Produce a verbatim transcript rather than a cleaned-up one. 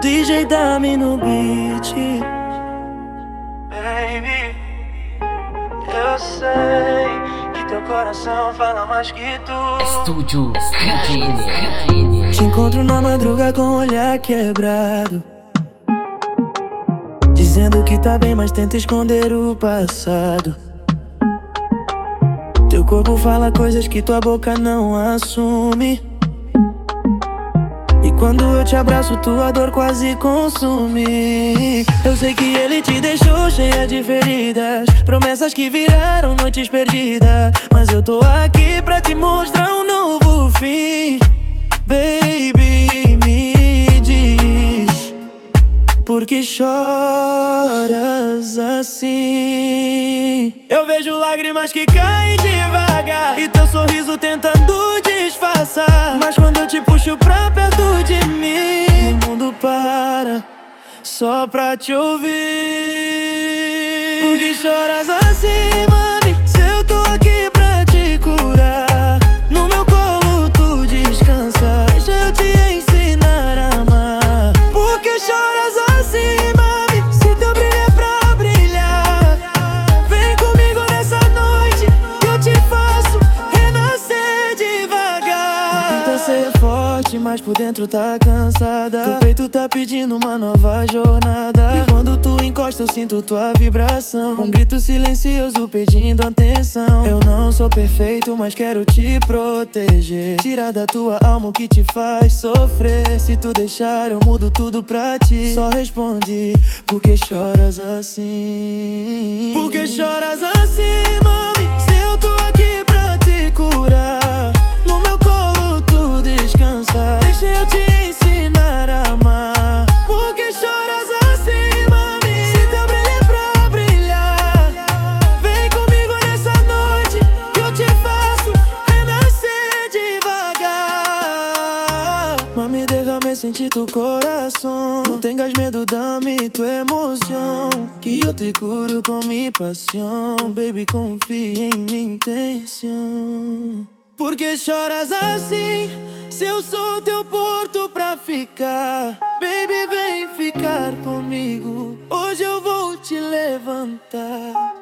D J Dami no beat. Baby, eu sei que teu coração fala mais que tu. Estúdio Skyline. Te encontro na madruga com o olhar quebrado, dizendo que tá bem, mas tenta esconder o passado. Teu corpo fala coisas que tua boca não assume, e quando eu te abraço tua dor quase consome. Eu sei que ele te deixou cheia de feridas, promessas que viraram noites perdidas, mas eu tô aqui pra te mostrar um novo fim. Baby, me diz, por que choras assim? Eu vejo lágrimas que caem devagar e teu sorriso tentando disfarçar, mas quando eu te puxo pra perto de mim, o mundo para só pra te ouvir. Por que choras assim, mami? Se eu tô aqui pra te curar, no meu colo tu descansa, deixa eu te ensinar a amar. Por que choras assim, mami? Se teu brilho é pra brilhar, vem comigo nessa noite que eu te faço renascer devagar. Tenta ser forte, mas por dentro tá cansada. Teu peito tá pedindo uma nova jornada, e quando tu encosta eu sinto tua vibração, um grito silencioso pedindo atenção. Eu não sou perfeito, mas quero te proteger, tirar da tua alma o que te faz sofrer. Se tu deixar eu mudo tudo pra ti. Só responde, por que choras assim? Por que choras assim, mami? Se eu tô aqui pra te curar, no meu colo tu descansa, deixa eu te ensinar a amar. Por que choras assim, mami? Se teu brilho é pra brilhar, vem comigo nessa noite que eu te faço renascer devagar. Mami, déjame sentir tu corazón, no tengas medo, dame tu emoción, que eu te curo com mi pasión. Baby, confia em minha intenção. Por que choras assim? Se eu sou teu porto pra ficar, baby, vem ficar comigo, hoje eu vou te levantar.